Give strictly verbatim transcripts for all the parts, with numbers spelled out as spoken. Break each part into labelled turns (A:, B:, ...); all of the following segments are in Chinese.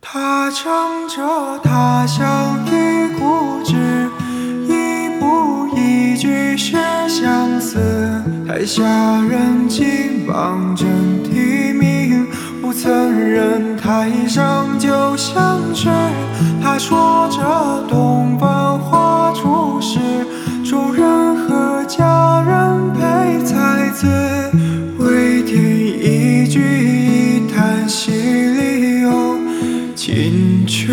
A: 他唱着他乡遇故知，一步一句是相思。台下人敬望真啼鸣，不曾认台上就像是他说着东方花出世，众人和家人陪才子，唯听一句一叹息里有情趣。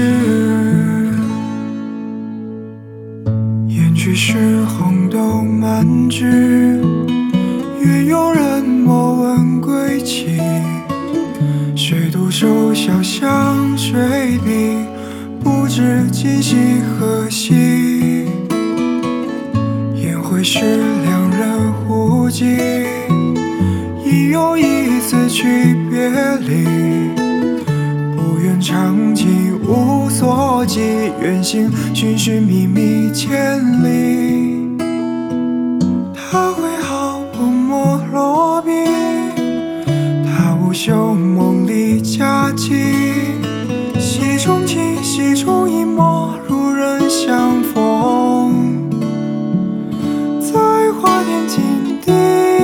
A: 烟去时红豆满纸，愿有人莫问归期。谁独守小巷水笔，不知今夕何夕。烟灰时两人互寄，已有一次去别离。不愿长情无所寄，愿行寻寻觅觅千里。他挥毫泼墨落笔，他无袖梦里佳期。戏中情，戏中一抹如人相逢，在花间静地。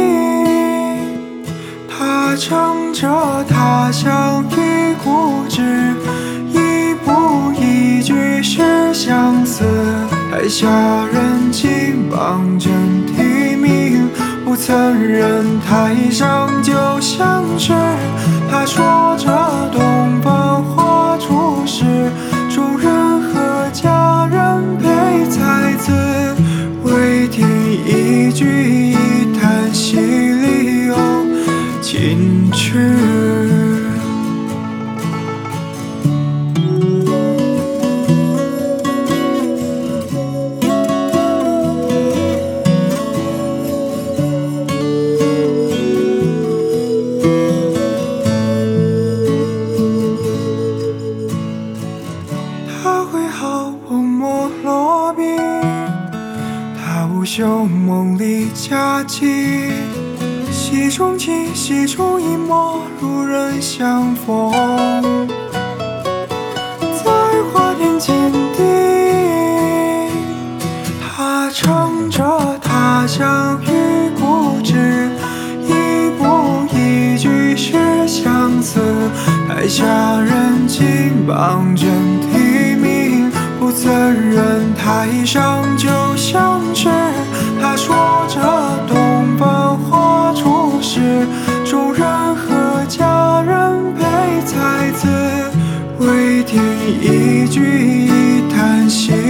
A: 他唱着他乡遇故知，一步一句是相思。台下人敬望真啼鸣，不曾认台上就像是他说着东方花出世，众人和家人陪才子，唯听一句一叹息里有情趣。他挥毫泼墨落笔，他无袖梦里佳期。戏中情，戏中一抹如人相逢，在花间静地。他唱着他乡遇故知，一步一句是相思。台下人敬望真啼鸣，不曾认台上就像是他说着东方花出世，众人和家人陪才子，唯听一句一叹息